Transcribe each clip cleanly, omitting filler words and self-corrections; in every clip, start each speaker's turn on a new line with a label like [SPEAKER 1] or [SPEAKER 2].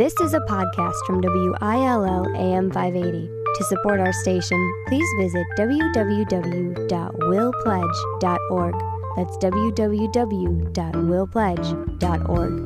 [SPEAKER 1] This is a podcast from WILL AM 580. To support our station, please visit www.willpledge.org. That's www.willpledge.org.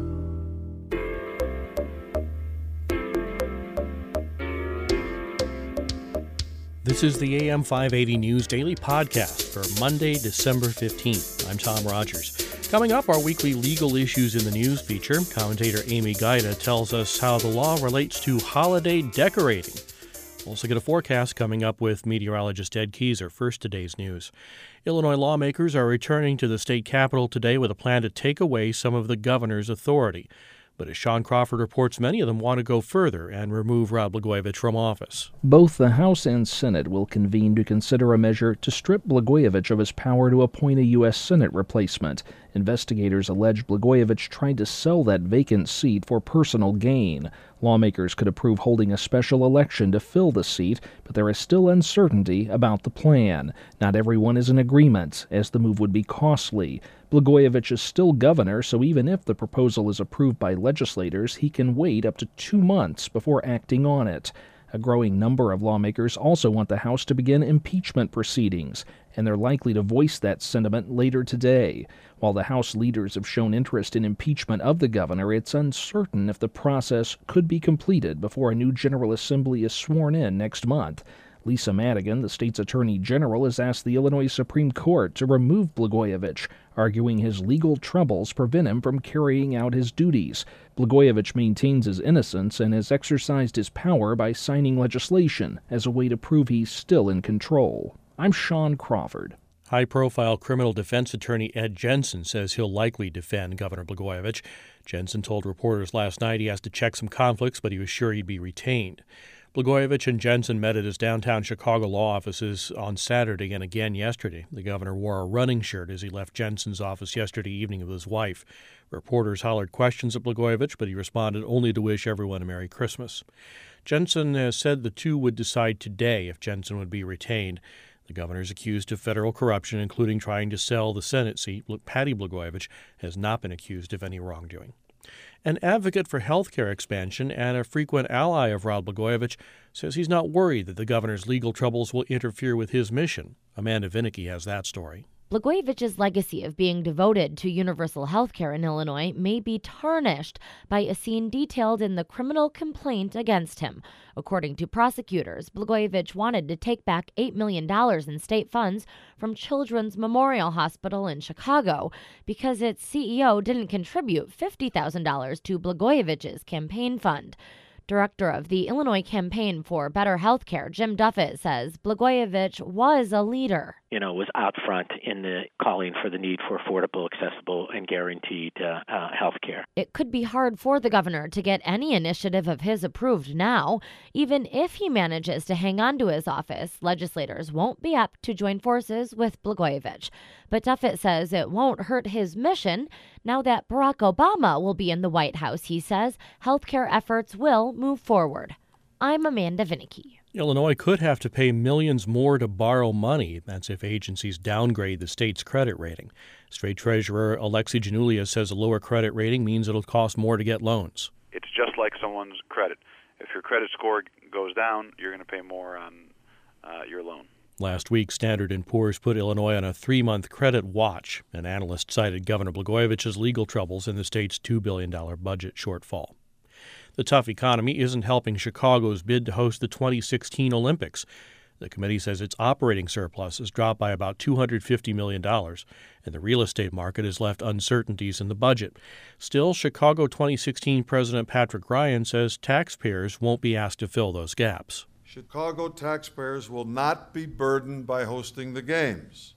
[SPEAKER 2] This is the AM 580 News Daily Podcast for Monday, December 15th. I'm Tom Rogers. Coming up, our weekly Legal Issues in the News feature. Commentator Amy Gaida tells us how the law relates to holiday decorating. We'll also get a forecast coming up with meteorologist Ed Keyser. First, today's news. Illinois lawmakers are returning to the state capitol today with a plan to take away some of the governor's authority. But as Sean Crawford reports, many of them want to go further and remove Rod Blagojevich from office.
[SPEAKER 3] Both the House and Senate will convene to consider a measure to strip Blagojevich of his power to appoint a U.S. Senate replacement. Investigators allege Blagojevich tried to sell that vacant seat for personal gain. Lawmakers could approve holding a special election to fill the seat, but there is still uncertainty about the plan. Not everyone is in agreement, as the move would be costly. Blagojevich is still governor, so even if the proposal is approved by legislators, he can wait up to 2 months before acting on it. A growing number of lawmakers also want the House to begin impeachment proceedings, and they're likely to voice that sentiment later today. While the House leaders have shown interest in impeachment of the governor, it's uncertain if the process could be completed before a new General Assembly is sworn in next month. Lisa Madigan, the state's Attorney General, has asked the Illinois Supreme Court to remove Blagojevich, arguing his legal troubles prevent him from carrying out his duties. Blagojevich maintains his innocence and has exercised his power by signing legislation as a way to prove he's still in control. I'm Sean Crawford.
[SPEAKER 2] High-profile criminal defense attorney Ed Jensen says he'll likely defend Governor Blagojevich. Jensen told reporters last night he has to check some conflicts, but he was sure he'd be retained. Blagojevich and Jensen met at his downtown Chicago law offices on Saturday and again yesterday. The governor wore a running shirt as he left Jensen's office yesterday evening with his wife. Reporters hollered questions at Blagojevich, but he responded only to wish everyone a Merry Christmas. Jensen has said the two would decide today if Jensen would be retained. The governor is accused of federal corruption, including trying to sell the Senate seat. Patty Blagojevich has not been accused of any wrongdoing. An advocate for health care expansion and a frequent ally of Rod Blagojevich says he's not worried that the governor's legal troubles will interfere with his mission. Amanda Vinicky has that story.
[SPEAKER 4] Blagojevich's legacy of being devoted to universal health care in Illinois may be tarnished by a scene detailed in the criminal complaint against him. According to prosecutors, Blagojevich wanted to take back $8 million in state funds from Children's Memorial Hospital in Chicago because its CEO didn't contribute $50,000 to Blagojevich's campaign fund. Director of the Illinois Campaign for Better Healthcare, Jim Duffett, says Blagojevich was a leader.
[SPEAKER 5] Was out front in the calling for the need for affordable, accessible, and guaranteed health care.
[SPEAKER 4] It could be hard for the governor to get any initiative of his approved now. Even if he manages to hang on to his office, legislators won't be apt to join forces with Blagojevich. But Duffett says it won't hurt his mission. Now that Barack Obama will be in the White House, he says, healthcare efforts will move forward. I'm Amanda Vinicky.
[SPEAKER 2] Illinois could have to pay millions more to borrow money. That's if agencies downgrade the state's credit rating. State Treasurer Alexi Janulia says a lower credit rating means it'll cost more to get loans.
[SPEAKER 6] It's just like someone's credit. If your credit score goes down, you're going to pay more on your loan.
[SPEAKER 2] Last week, Standard & Poor's put Illinois on a 3-month credit watch. An analyst cited Governor Blagojevich's legal troubles in the state's $2 billion budget shortfall. The tough economy isn't helping Chicago's bid to host the 2016 Olympics. The committee says its operating surplus has dropped by about $250 million, and the real estate market has left uncertainties in the budget. Still, Chicago 2016 President Patrick Ryan says taxpayers won't be asked to fill those gaps.
[SPEAKER 7] Chicago taxpayers will not be burdened by hosting the games.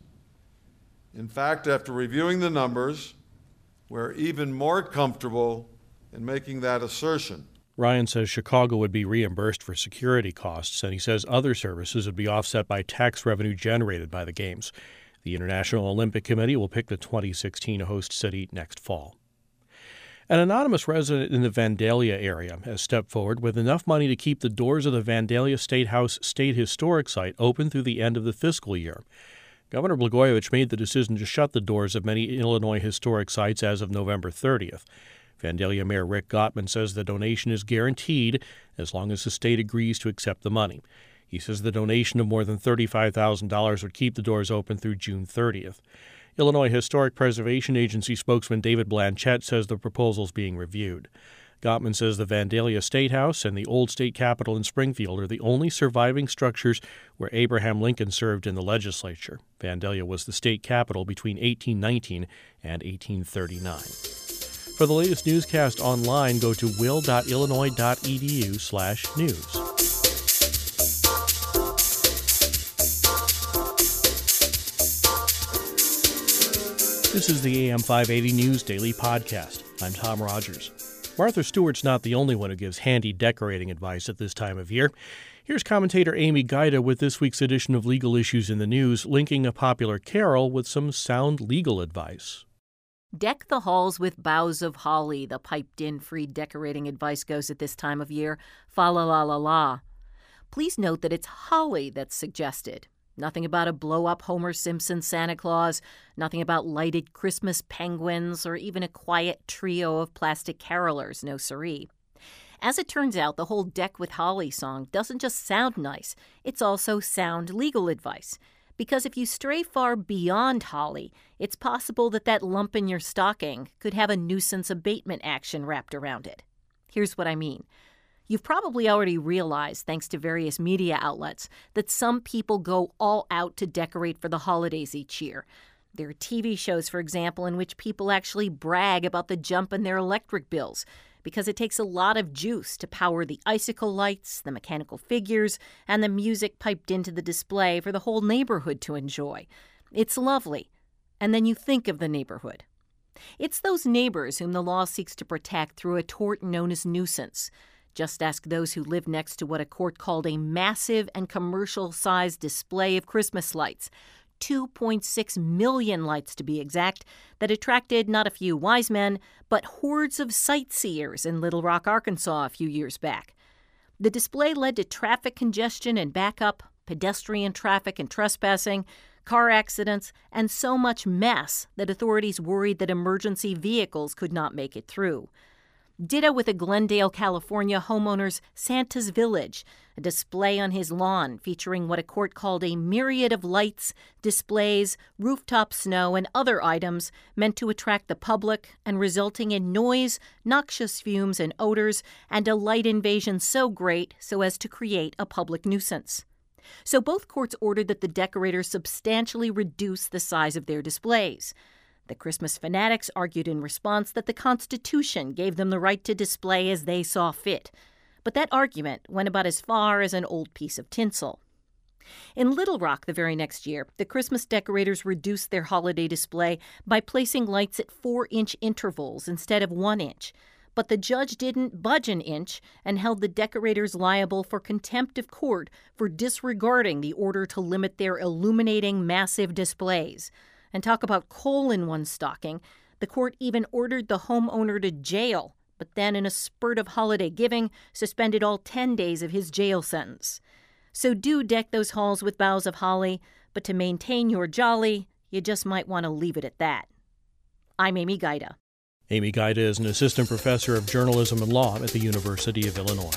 [SPEAKER 7] In fact, after reviewing the numbers, we're even more comfortable in making that assertion.
[SPEAKER 2] Ryan says Chicago would be reimbursed for security costs, and he says other services would be offset by tax revenue generated by the games. The International Olympic Committee will pick the 2016 host city next fall. An anonymous resident in the Vandalia area has stepped forward with enough money to keep the doors of the Vandalia State House State Historic Site open through the end of the fiscal year. Governor Blagojevich made the decision to shut the doors of many Illinois historic sites as of November 30th. Vandalia Mayor Rick Gottman says the donation is guaranteed as long as the state agrees to accept the money. He says the donation of more than $35,000 would keep the doors open through June 30th. Illinois Historic Preservation Agency spokesman David Blanchett says the proposal is being reviewed. Gottman says the Vandalia State House and the old state capitol in Springfield are the only surviving structures where Abraham Lincoln served in the legislature. Vandalia was the state capitol between 1819 and 1839. For the latest newscast online, go to will.illinois.edu/news. This is the AM 580 News Daily Podcast. I'm Tom Rogers. Martha Stewart's not the only one who gives handy decorating advice at this time of year. Here's commentator Amy Gaida with this week's edition of Legal Issues in the News, linking a popular carol with some sound legal advice.
[SPEAKER 8] Deck the halls with boughs of holly, the piped-in free decorating advice goes at this time of year. Fa la la la la. Please note that it's holly that's suggested. Nothing about a blow-up Homer Simpson Santa Claus, nothing about lighted Christmas penguins, or even a quiet trio of plastic carolers, no siree. As it turns out, the whole Deck with Holly song doesn't just sound nice, it's also sound legal advice. Because if you stray far beyond holly, it's possible that that lump in your stocking could have a nuisance abatement action wrapped around it. Here's what I mean. You've probably already realized, thanks to various media outlets, that some people go all out to decorate for the holidays each year. There are TV shows, for example, in which people actually brag about the jump in their electric bills, because it takes a lot of juice to power the icicle lights, the mechanical figures, and the music piped into the display for the whole neighborhood to enjoy. It's lovely. And then you think of the neighborhood. It's those neighbors whom the law seeks to protect through a tort known as nuisance. Just ask those who live next to what a court called a massive and commercial-sized display of Christmas lights, 2.6 million lights to be exact, that attracted not a few wise men, but hordes of sightseers in Little Rock, Arkansas a few years back. The display led to traffic congestion and backup, pedestrian traffic and trespassing, car accidents, and so much mess that authorities worried that emergency vehicles could not make it through. Ditto with a Glendale, California homeowner's Santa's Village, a display on his lawn featuring what a court called a myriad of lights, displays, rooftop snow, and other items meant to attract the public and resulting in noise, noxious fumes and odors, and a light invasion so great so as to create a public nuisance. So both courts ordered that the decorators substantially reduce the size of their displays. The Christmas fanatics argued in response that the Constitution gave them the right to display as they saw fit. But that argument went about as far as an old piece of tinsel. In Little Rock the very next year, the Christmas decorators reduced their holiday display by placing lights at 4-inch intervals instead of 1 inch. But the judge didn't budge an inch and held the decorators liable for contempt of court for disregarding the order to limit their illuminating massive displays. And talk about coal in one's stocking, the court even ordered the homeowner to jail, but then in a spurt of holiday giving, suspended all 10 days of his jail sentence. So do deck those halls with boughs of holly, but to maintain your jolly, you just might want to leave it at that. I'm Amy Gaida.
[SPEAKER 2] Amy Gaida is an assistant professor of journalism and law at the University of Illinois.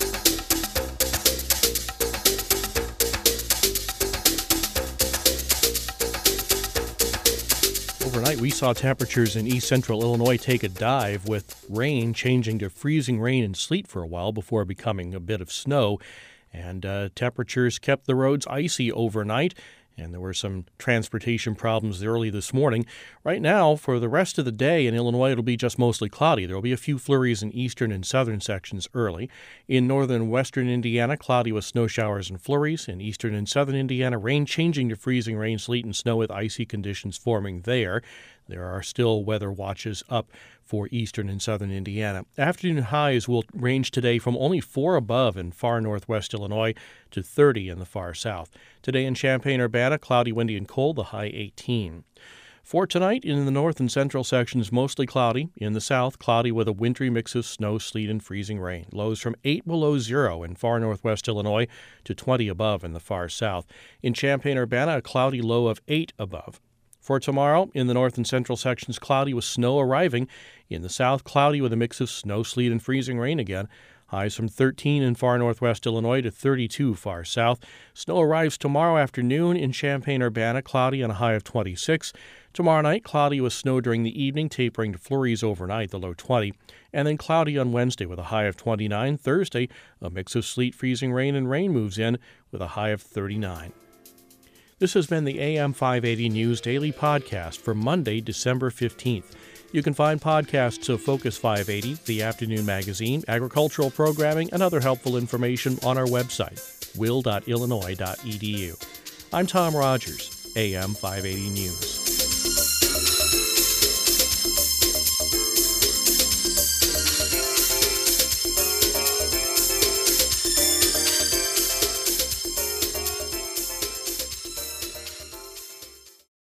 [SPEAKER 2] Overnight, we saw temperatures in east central Illinois take a dive, with rain changing to freezing rain and sleet for a while before becoming a bit of snow. And temperatures kept the roads icy overnight, and there were some transportation problems early this morning. Right now, for the rest of the day in Illinois, it'll be just mostly cloudy. There will be a few flurries in eastern and southern sections early. In northern and western Indiana, cloudy with snow showers and flurries. In eastern and southern Indiana, rain changing to freezing rain, sleet, and snow with icy conditions forming there. There are still weather watches up for eastern and southern Indiana. Afternoon highs will range today from only 4 above in far northwest Illinois to 30 in the far south. Today in Champaign-Urbana, cloudy, windy, and cold, the high 18. For tonight, in the north and central sections, mostly cloudy. In the south, cloudy with a wintry mix of snow, sleet, and freezing rain. Lows from 8 below zero in far northwest Illinois to 20 above in the far south. In Champaign-Urbana, a cloudy low of 8 above. For tomorrow, in the north and central sections, cloudy with snow arriving. In the south, cloudy with a mix of snow, sleet, and freezing rain again. Highs from 13 in far northwest Illinois to 32 far south. Snow arrives tomorrow afternoon in Champaign-Urbana, cloudy and a high of 26. Tomorrow night, cloudy with snow during the evening, tapering to flurries overnight, the low 20. And then cloudy on Wednesday with a high of 29. Thursday, a mix of sleet, freezing rain, and rain moves in with a high of 39. This has been the AM 580 News Daily Podcast for Monday, December 15th. You can find podcasts of Focus 580, the afternoon magazine, agricultural programming, and other helpful information on our website, will.illinois.edu. I'm Tom Rogers, AM 580 News.